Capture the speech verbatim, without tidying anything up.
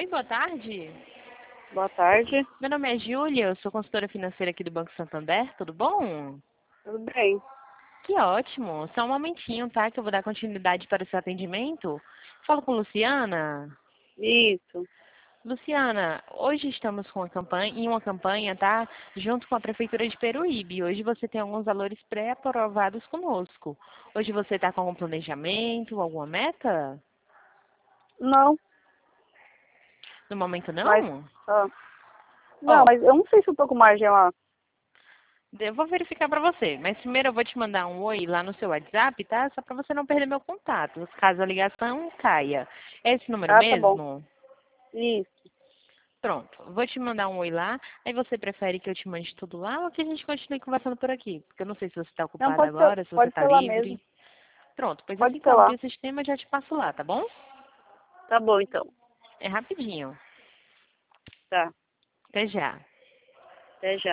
boa tarde. Boa tarde. Meu nome é Júlia, eu sou consultora financeira aqui do Banco Santander, tudo bom? Tudo bem? Que ótimo. Só um momentinho, tá? Que eu vou dar continuidade para o seu atendimento. Falo com Luciana. Isso. Luciana, hoje estamos com a campanha, em uma campanha, tá? Junto com a Prefeitura de Peruíbe. Hoje você tem alguns valores pré-aprovados conosco. Hoje você está com algum planejamento, alguma meta? Não, No momento mas... não? ah, não, Ó, mas eu não sei se eu tô com margem lá. eu vou verificar para você, mas primeiro eu vou te mandar um oi lá no seu WhatsApp, tá? Só para você não perder meu contato, caso a ligação caia. É esse número Ah, tá bom. mesmo? Isso. Pronto, vou te mandar um oi lá. Aí você prefere que eu te mande tudo lá ou que a gente continue conversando por aqui? Porque eu não sei se você está Não, ocupada pode ser, agora, se você pode está ser lá mesmo. livre. Pronto, pois Pode assim que ser eu lá. abrir o sistema, eu já te passo lá, tá bom? Tá bom, então. É rapidinho. Tá. Até já. Até já.